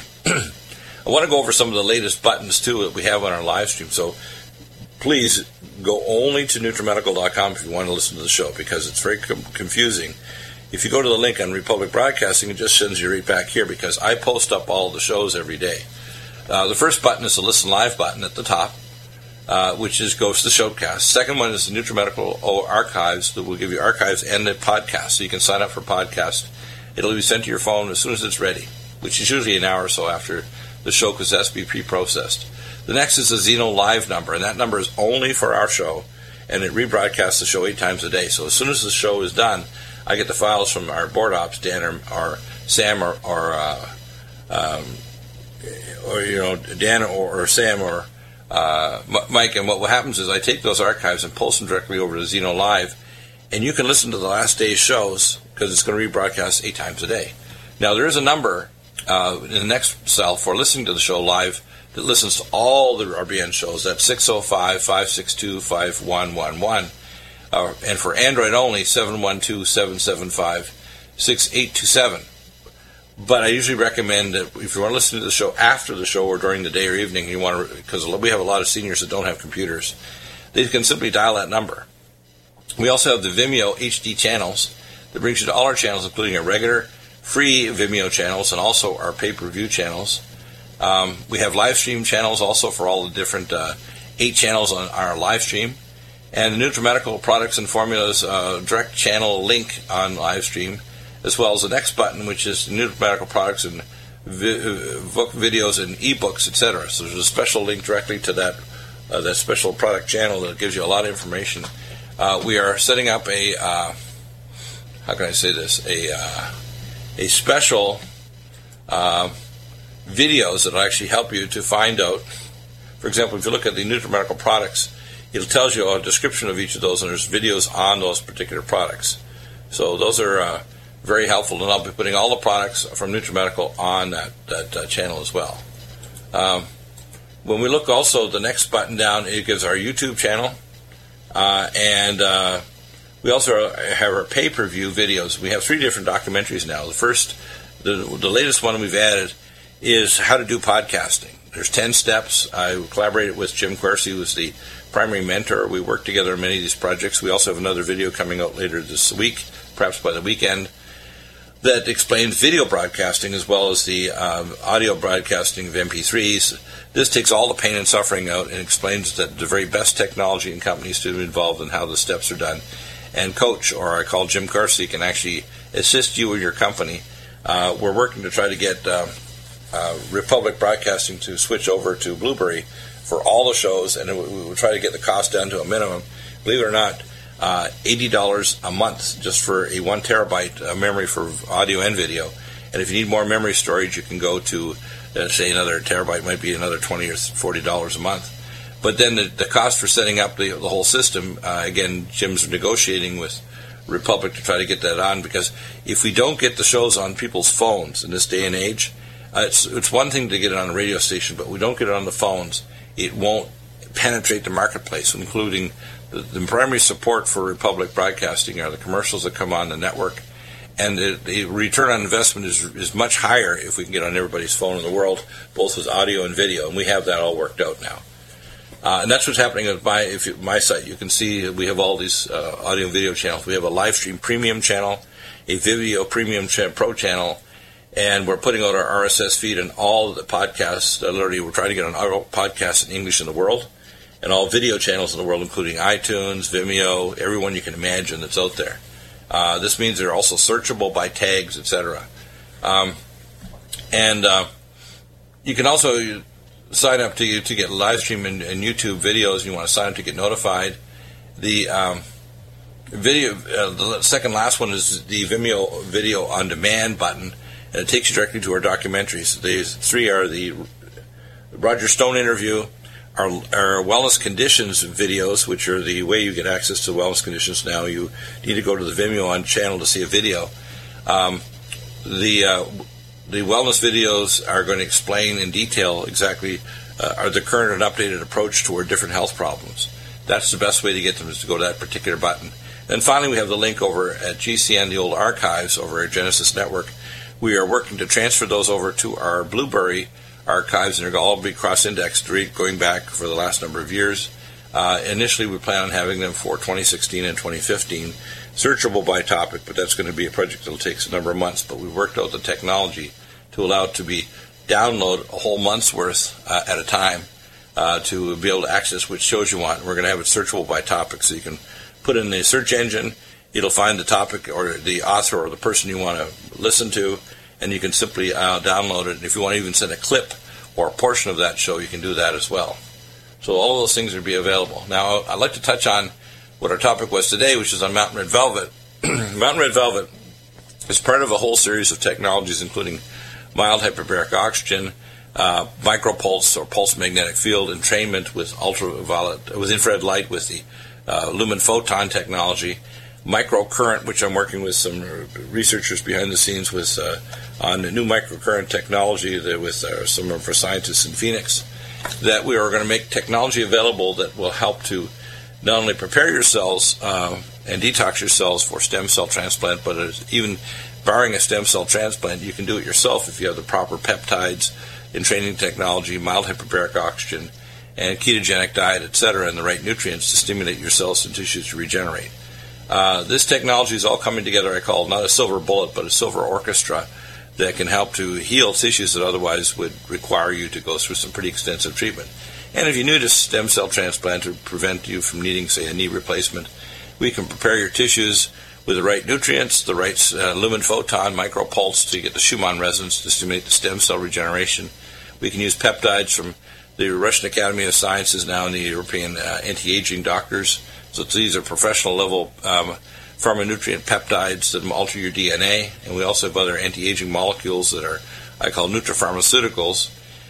I want to go over some of the latest buttons, too, that we have on our live stream. So please go only to NutriMedical dot com if you want to listen to the show, because it's very com- confusing. If you go to the link on Republic Broadcasting, it just sends you right back here, because I post up all the shows every day. Uh, the first button is the Listen Live button at the top, uh, which is goes to the showcast. Second one is the NutriMedical Archives that will give you archives and the podcast, so you can sign up for podcast. It'll be sent to your phone as soon as it's ready, which is usually an hour or so after the show, because it has to be pre-processed. The next is the Zeno Live number, and that number is only for our show, and it rebroadcasts the show eight times a day. So as soon as the show is done, I get the files from our board ops, Dan or, or Sam or, or, uh, um, or you know, Dan or, or Sam or uh, Mike, and what happens is I take those archives and post them directly over to Zeno Live, and you can listen to the last day's shows because it's going to rebroadcast eight times a day. Now, there is a number uh, in the next cell for listening to the show live that listens to all the R B N shows. That's six oh five, five six two, five one one one. uh, and for Android only, seven one two, seven seven five, six eight two seven. But I usually recommend that if you want to listen to the show after the show or during the day or evening, you want to, because we have a lot of seniors that don't have computers, they can simply dial that number. We also have the Vimeo H D channels that brings you to all our channels, including our regular free Vimeo channels and also our pay-per-view channels. Um, we have live stream channels also for all the different uh, eight channels on our live stream. And the Nutramedical Products and Formulas uh, direct channel link on live stream, as well as the next button, which is Nutramedical Products and vi- book videos and ebooks, et cetera. So there's a special link directly to that uh, that special product channel that gives you a lot of information. Uh, we are setting up a uh, how can I say this a uh, a special uh, videos that will actually help you to find out. For example, if you look at the Nutramedical Products, it tells you a description of each of those, and there's videos on those particular products. So those are uh, very helpful, and I'll be putting all the products from Nutramedical on that, that uh, channel as well. Um, when we look also, the next button down, it gives our YouTube channel, uh, and uh, we also have our pay-per-view videos. We have three different documentaries now. The first, the, the latest one we've added is how to do podcasting. There's ten steps. I collaborated with Jim Quercy, who's the primary mentor. We work together on many of these projects. We also have another video coming out later this week, perhaps by the weekend, that explains video broadcasting as well as the um, audio broadcasting of M P threes. This takes all the pain and suffering out and explains that the very best technology and companies to be involved in how the steps are done. And Coach, or I call Jim Quercy, can actually assist you or your company. Uh, we're working to try to get uh, uh, Republic Broadcasting to switch over to Blueberry for all the shows, and we will try to get the cost down to a minimum. Believe it or not, uh, eighty dollars a month just for a one terabyte uh, memory for audio and video. And if you need more memory storage, you can go to, uh, say, another terabyte might be another twenty or forty dollars a month. But then the, the cost for setting up the, the whole system, uh, again, Jim's negotiating with Republic to try to get that on, because if we don't get the shows on people's phones in this day and age, uh, it's, it's one thing to get it on a radio station, but we don't get it on the phones, it won't penetrate the marketplace, including the, the primary support for Republic Broadcasting are the commercials that come on the network, and the, the return on investment is, is much higher if we can get on everybody's phone in the world, both with audio and video, and we have that all worked out now. Uh, and that's what's happening at my, if you, my site. You can see we have all these uh, audio and video channels. We have a live stream premium channel, a Vimeo premium cha- pro channel, and we're putting out our R S S feed and all of the podcasts. Uh, literally, we're trying to get on all podcasts in English in the world, and all video channels in the world, including iTunes, Vimeo, everyone you can imagine that's out there. Uh, this means they're also searchable by tags, et cetera. Um, and uh, you can also sign up to to get live stream and, and YouTube videos. You want to sign up to get notified. The um, video, uh, the second last one is the Vimeo Video on Demand button, and it takes you directly to our documentaries. These three are the Roger Stone interview, our, our wellness conditions videos, which are the way you get access to wellness conditions now. You need to go to the Vimeo on channel to see a video. Um, the uh, The wellness videos are going to explain in detail exactly uh, are the current and updated approach toward different health problems. That's the best way to get them, is to go to that particular button. Then finally, we have the link over at G C N, the old archives over at Genesis Network. We are working to transfer those over to our Blueberry archives, and they're all be cross-indexed, going back for the last number of years. Uh, initially, we plan on having them for twenty sixteen and twenty fifteen. Searchable by topic, but that's going to be a project that will take a number of months. But we worked out the technology to allow it to be download a whole month's worth uh, at a time uh, to be able to access which shows you want. We're going to have it searchable by topic, so you can put in the search engine, it'll find the topic or the author or the person you want to listen to, and you can simply uh, download it. And if you want to even send a clip or a portion of that show, you can do that as well. So all of those things will be available. Now, I'd like to touch on what our topic was today, which is on Mountain Red Velvet. Mountain Red Velvet is part of a whole series of technologies, including mild hyperbaric oxygen, uh, micropulse or pulse magnetic field entrainment with ultraviolet, with infrared light, with the uh, lumen photon technology, microcurrent, which I'm working with some researchers behind the scenes with uh, on new microcurrent technology that with uh, some of our scientists in Phoenix, that we are going to make technology available that will help to not only prepare your cells uh, and detox your cells for stem cell transplant, but even barring a stem cell transplant, you can do it yourself if you have the proper peptides, entraining technology, mild hyperbaric oxygen, and ketogenic diet, et cetera, and the right nutrients to stimulate your cells and tissues to regenerate. Uh, this technology is all coming together, I call not a silver bullet, but a silver orchestra that can help to heal tissues that otherwise would require you to go through some pretty extensive treatment. And if you need a stem cell transplant to prevent you from needing, say, a knee replacement, we can prepare your tissues with the right nutrients, the right uh, lumen photon micropulse to get the Schumann resonance to stimulate the stem cell regeneration. We can use peptides from the Russian Academy of Sciences now and the European uh, anti-aging doctors. So these are professional level um, pharmanutrient peptides that alter your D N A. And we also have other anti-aging molecules that are, I call nutrapharmaceuticals.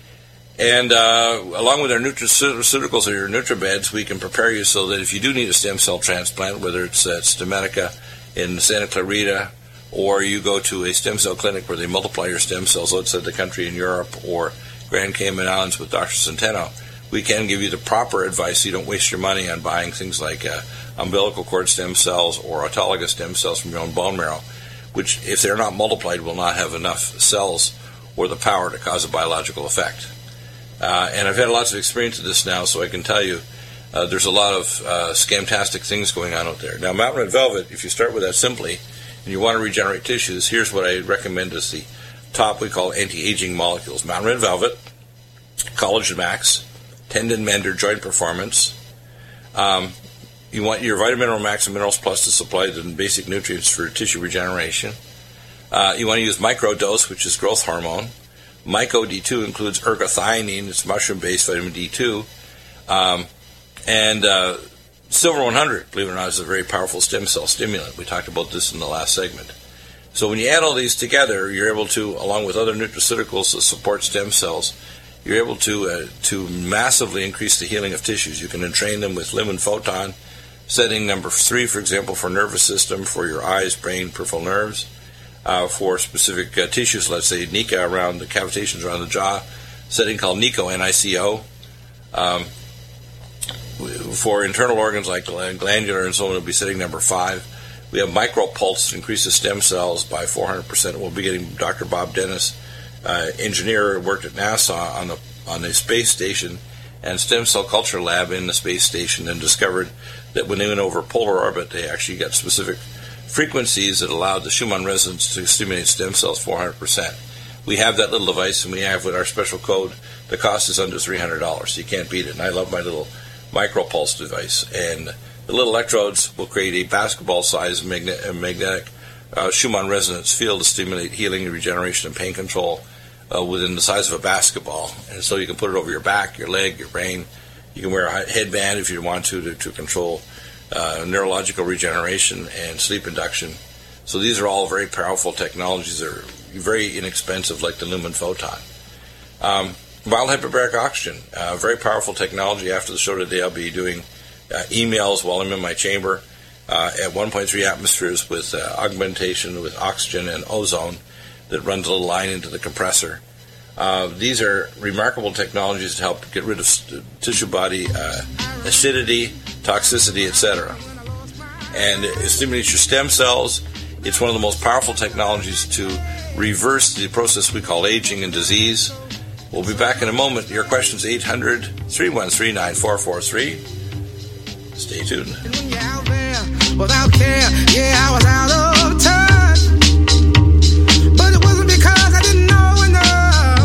And uh, along with our nutraceuticals or your NutriBeds, we can prepare you so that if you do need a stem cell transplant, whether it's at Stemedica in Santa Clarita, or you go to a stem cell clinic where they multiply your stem cells outside the country in Europe, or Grand Cayman Islands with Doctor Centeno, we can give you the proper advice so you don't waste your money on buying things like uh, umbilical cord stem cells or autologous stem cells from your own bone marrow, which, if they're not multiplied, will not have enough cells or the power to cause a biological effect. Uh, and I've had lots of experience with this now, so I can tell you uh, there's a lot of uh, scamtastic things going on out there. Now, Mountain Red Velvet, if you start with that simply, and you want to regenerate tissues, here's what I recommend as the top we call anti-aging molecules. Mountain Red Velvet, Collagen Max, Tendon Mender Joint Performance. Um, you want your Vitamin Mineral Max and Minerals Plus to supply the basic nutrients for tissue regeneration. Uh, you want to use Microdose, which is growth hormone. Myco D two includes ergothioneine, it's mushroom-based vitamin D two. Um, and uh, Silver one hundred, believe it or not, is a very powerful stem cell stimulant. We talked about this in the last segment. So when you add all these together, you're able to, along with other nutraceuticals that support stem cells, you're able to uh, to massively increase the healing of tissues. You can entrain them with lumen photon, setting number three, for example, for nervous system, for your eyes, brain, peripheral nerves. Uh, for specific uh, tissues, let's say NICA around the cavitations around the jaw, setting called NICO, N I C O. Um, for internal organs like glandular and so on, it'll be setting number five. We have micropulse that increases stem cells by four hundred percent. We'll be getting Doctor Bob Dennis, uh, engineer, worked at NASA on the on the space station and stem cell culture lab in the space station, and discovered that when they went over polar orbit, they actually got specific frequencies that allowed the Schumann resonance to stimulate stem cells four hundred percent. We have that little device, and we have with our special code, the cost is under three hundred dollars, so you can't beat it. And I love my little micropulse device. And the little electrodes will create a basketball-sized magne- magnetic uh, Schumann resonance field to stimulate healing, regeneration, and pain control uh, within the size of a basketball. And so you can put it over your back, your leg, your brain. You can wear a headband if you want to to, to control Uh, neurological regeneration and sleep induction. So these are all very powerful technologies that are very inexpensive, like the lumen photon. Um, mild hyperbaric oxygen, uh, very powerful technology. After the show today, I'll be doing uh, emails while I'm in my chamber uh, at one point three atmospheres with uh, augmentation with oxygen and ozone that runs a little line into the compressor. Uh, these are remarkable technologies to help get rid of st- tissue body uh, acidity, toxicity, et cetera. And it stimulates your stem cells. It's one of the most powerful technologies to reverse the process we call aging and disease. We'll be back in a moment. Your questions, eight hundred, three one three, nine four four three. Stay tuned. When you're out there without care, yeah, I was out of touch. But it wasn't because I didn't know enough.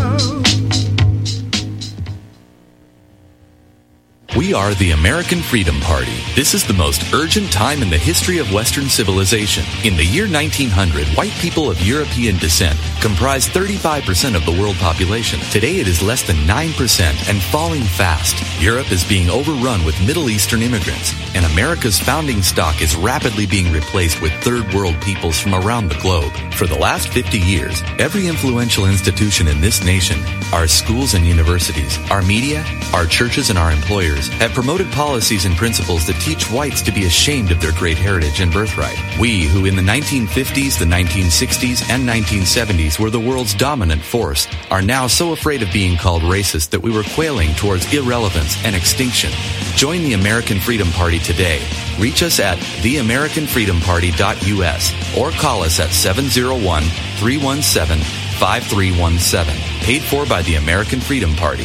We are the American Freedom Party. This is the most urgent time in the history of Western civilization. In the year nineteen hundred, white people of European descent comprised thirty-five percent of the world population. Today it is less than nine percent and falling fast. Europe is being overrun with Middle Eastern immigrants, and America's founding stock is rapidly being replaced with third world peoples from around the globe. For the last fifty years, every influential institution in this nation, our schools and universities, our media, our churches, and our employers have promoted policies and principles that teach whites to be ashamed of their great heritage and birthright. We, who in the nineteen fifties, the nineteen sixties, and nineteen seventies were the world's dominant force, are now so afraid of being called racist that we were quailing towards irrelevance and extinction. Join the American Freedom Party today. Reach us at the american freedom party dot u s or call us at seven oh one, three one seven, five three one seven. Paid for by the American Freedom Party.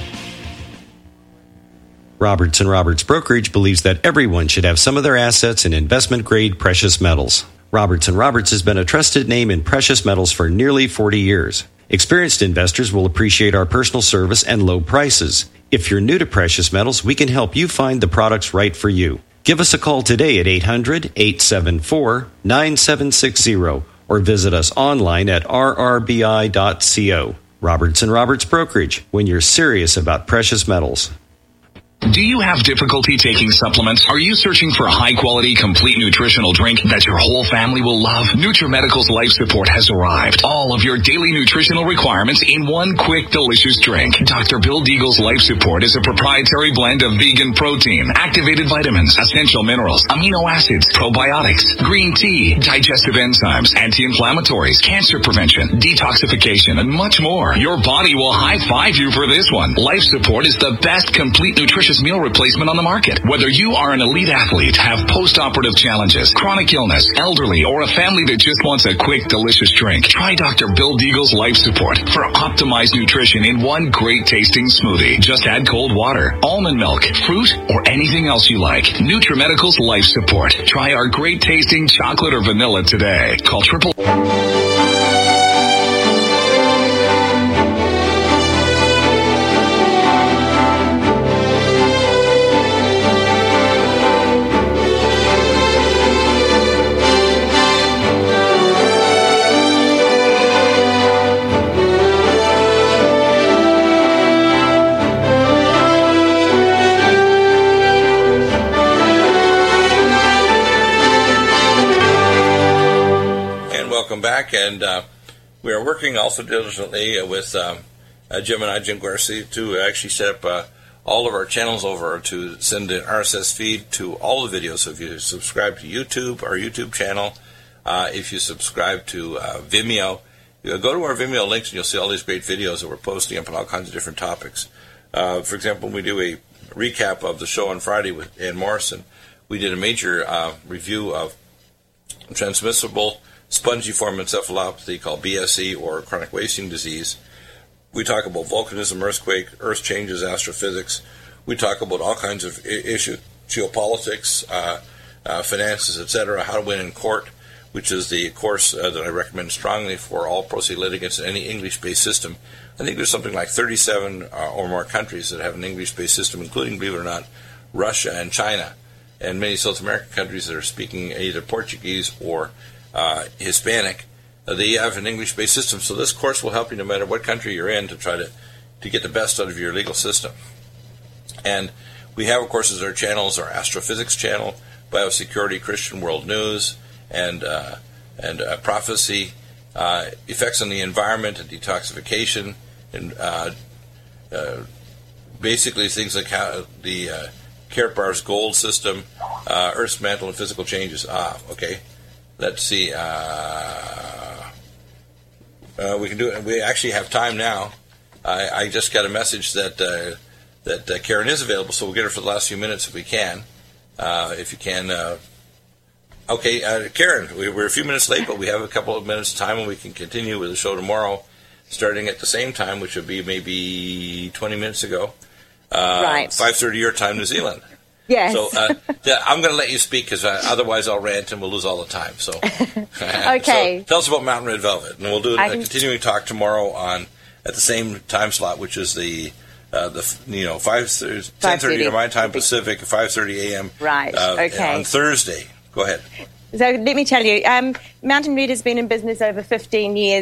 Roberts and Roberts Brokerage believes that everyone should have some of their assets in investment-grade precious metals. Roberts and Roberts has been a trusted name in precious metals for nearly forty years. Experienced investors will appreciate our personal service and low prices. If you're new to precious metals, we can help you find the products right for you. Give us a call today at eight hundred, eight seven four, nine seven six zero or visit us online at r r b i dot co. Roberts and Roberts Brokerage, when you're serious about precious metals. Do you have difficulty taking supplements? Are you searching for a high-quality, complete nutritional drink that your whole family will love? NutriMedical's Life Support has arrived. All of your daily nutritional requirements in one quick, delicious drink. Doctor Bill Deagle's Life Support is a proprietary blend of vegan protein, activated vitamins, essential minerals, amino acids, probiotics, green tea, digestive enzymes, anti-inflammatories, cancer prevention, detoxification, and much more. Your body will high-five you for this one. Life Support is the best complete nutrition meal replacement on the market. Whether you are an elite athlete, have post-operative challenges, chronic illness, elderly, or a family that just wants a quick, delicious drink, try Doctor Bill Deagle's Life Support for optimized nutrition in one great tasting smoothie. Just add cold water, almond milk, fruit, or anything else you like. NutriMedical's Life Support. Try our great tasting chocolate or vanilla today. Call triple. Back, and uh, we are working also diligently with um, uh, Jim and I, Jim Garcia, to actually set up uh, all of our channels over to send an R S S feed to all the videos. So if you subscribe to YouTube, our YouTube channel, uh, if you subscribe to uh, Vimeo, you go to our Vimeo links and you'll see all these great videos that we're posting up on all kinds of different topics. Uh, for example, when we do a recap of the show on Friday with Ann Morrison, we did a major uh, review of transmissible spongiform encephalopathy called B S E, or chronic wasting disease. We talk about volcanism, earthquake, earth changes, astrophysics. We talk about all kinds of issues, geopolitics, uh, uh, finances, et cetera, how to win in court, which is the course uh, that I recommend strongly for all pro se litigants in any English-based system. I think there's something like thirty-seven uh, or more countries that have an English-based system, including, believe it or not, Russia and China, and many South American countries that are speaking either Portuguese or Uh, Hispanic. Uh, they have an English-based system, so this course will help you no matter what country you're in to try to, to get the best out of your legal system. And we have, of course, as our channels, our astrophysics channel, biosecurity, Christian world news, and uh, and uh, prophecy, uh, effects on the environment and detoxification, and uh, uh, basically things like how the uh, Karatbar's gold system, uh, Earth's mantle, and physical changes. Ah, okay. Let's see. Uh, uh, we can do it. We actually have time now. I, I just got a message that uh, that uh, Karen is available, so we'll get her for the last few minutes if we can. Uh, if you can. Uh, okay, uh, Karen, we, we're a few minutes late, but we have a couple of minutes of time, and we can continue with the show tomorrow, starting at the same time, which would be maybe twenty minutes ago. Uh, right. five thirty your time, New Zealand. Yes. So uh, yeah, I'm going to let you speak because uh, otherwise I'll rant and we'll lose all the time. So, okay. So tell us about Mountain Red Velvet, and we'll do a can... continuing talk tomorrow on at the same time slot, which is the uh, the you know five ten thirty my time Pacific, five thirty a.m. Right. Uh, okay. On Thursday. Go ahead. So let me tell you, um, Mountain Red has been in business over fifteen years.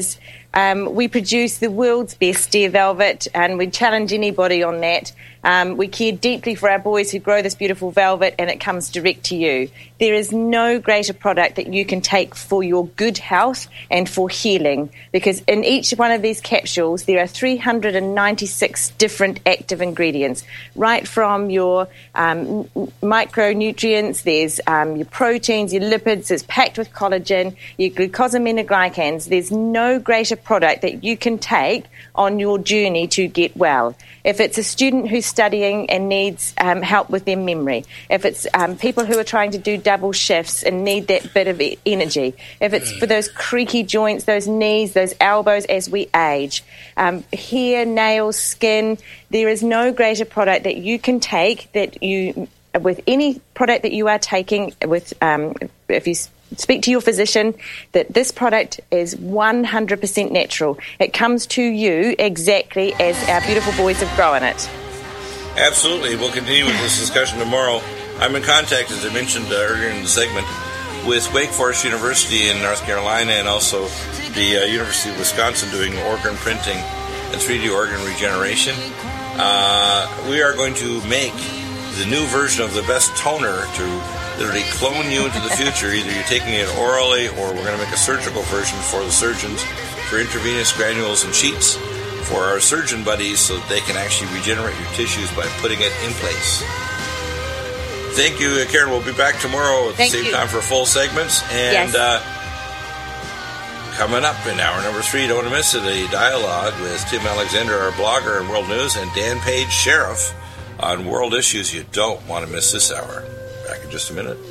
Um, we produce the world's best deer velvet, and we challenge anybody on that. Um, we care deeply for our boys who grow this beautiful velvet, and it comes direct to you. There is no greater product that you can take for your good health and for healing, because in each one of these capsules there are three hundred ninety-six different active ingredients, right from your um, micronutrients, there's um, your proteins, your lipids, it's packed with collagen, your glucosaminoglycans. There's no greater product that you can take on your journey to get well. If it's a student who's studying and needs um, help with their memory, if it's um, people who are trying to do double shifts and need that bit of e- energy, if it's for those creaky joints, those knees, those elbows as we age, um, hair, nails, skin, there is no greater product that you can take that you, with any product that you are taking, with um, if you speak to your physician, that this product is one hundred percent natural. It comes to you exactly as our beautiful boys have grown it. Absolutely. We'll continue with this discussion tomorrow. I'm in contact, as I mentioned uh, earlier in the segment, with Wake Forest University in North Carolina and also the uh, University of Wisconsin doing organ printing and three D organ regeneration. Uh, we are going to make the new version of the best toner to literally clone you into the future. Either you're taking it orally or we're going to make a surgical version for the surgeons for intravenous granules and sheets for our surgeon buddies so that they can actually regenerate your tissues by putting it in place. Thank you, Karen. We'll be back tomorrow at Thank the same you. time for full segments. And Yes. uh, coming up in hour number three, don't want to miss it, a dialogue with Tim Alexander, our blogger in World News, and Dan Page, Sheriff, on world issues. You don't want to miss this hour. Back in just a minute.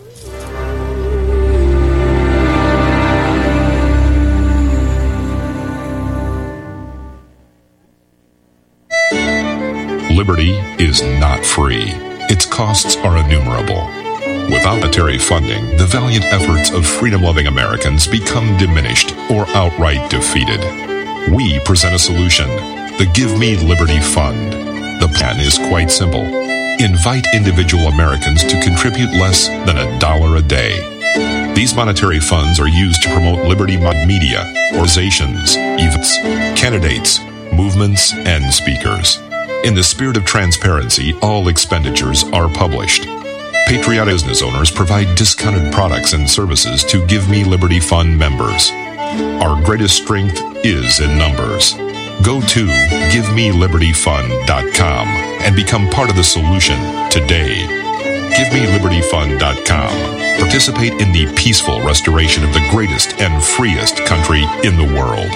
Liberty is not free. Its costs are innumerable. Without monetary funding, the valiant efforts of freedom-loving Americans become diminished or outright defeated. We present a solution, the Give Me Liberty Fund. The plan is quite simple. Invite individual Americans to contribute less than a dollar a day. These monetary funds are used to promote Liberty media, organizations, events, candidates, movements, and speakers. In the spirit of transparency, all expenditures are published. Patriotic business owners provide discounted products and services to Give Me Liberty Fund members. Our greatest strength is in numbers. Go to give me liberty fund dot com and become part of the solution today. give me liberty fund dot com. Participate in the peaceful restoration of the greatest and freest country in the world.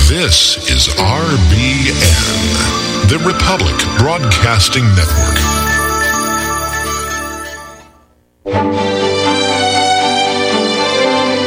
This is R B N, the Republic Broadcasting Network.